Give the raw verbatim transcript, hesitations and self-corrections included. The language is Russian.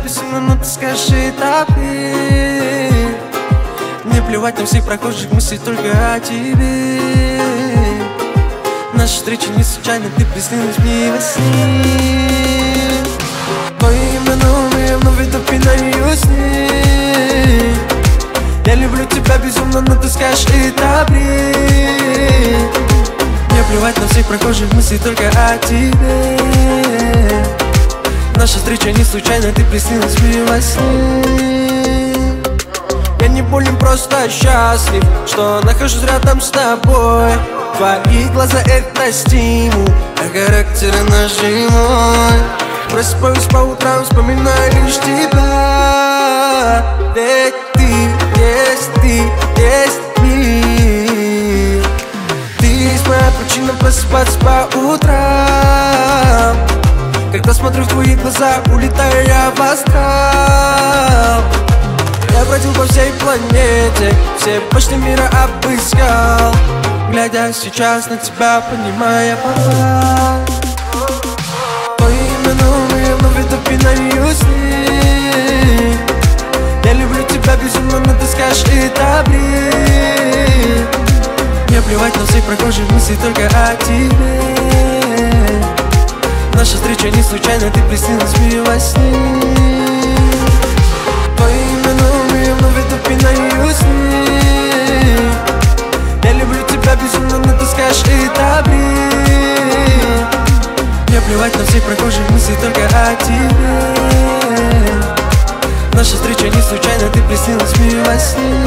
безумно, но ты скажи, это ты. Мне плевать на всех прохожих, мысли только о тебе. Наша встреча не случайна, ты приснилась мне во сне. Твое имя на уме, я вновь это пинаю сны. Я люблю тебя безумно, но ты скажешь, это бред. Мне плевать на всех прохожих, мысли только о тебе. Наша встреча не случайна, ты приснилась мне во сне. Я не болен, просто счастлив, что нахожусь рядом с тобой. Твои глаза — это стимул, а характер нажимой. Просыпаюсь по утрам, вспоминаю лишь тебя. Ведь ты есть, ты есть мир. Ты есть моя причина просыпаться по утрам. Когда смотрю в твои глаза, улетаю я в астрал. Я бродил по всей планете, все почты мира обыскал. Глядя сейчас на тебя, понимая, попал. Твое имя на уме, я вновь это пинаю сны. Я люблю тебя безумно, но ты скажешь, это бред. Мне плевать на всех прохожих, мысли только о тебе. Наша встреча не случайна, ты приснилась мне во сне. Твое имя на уме, я вновь это пинаю сны. Я люблю тебя безумно, но ты скажешь, это бред. Мне плевать на всех прохожих, мысли только о тебе. Наша встреча не случайна, ты приснилась мне во сне.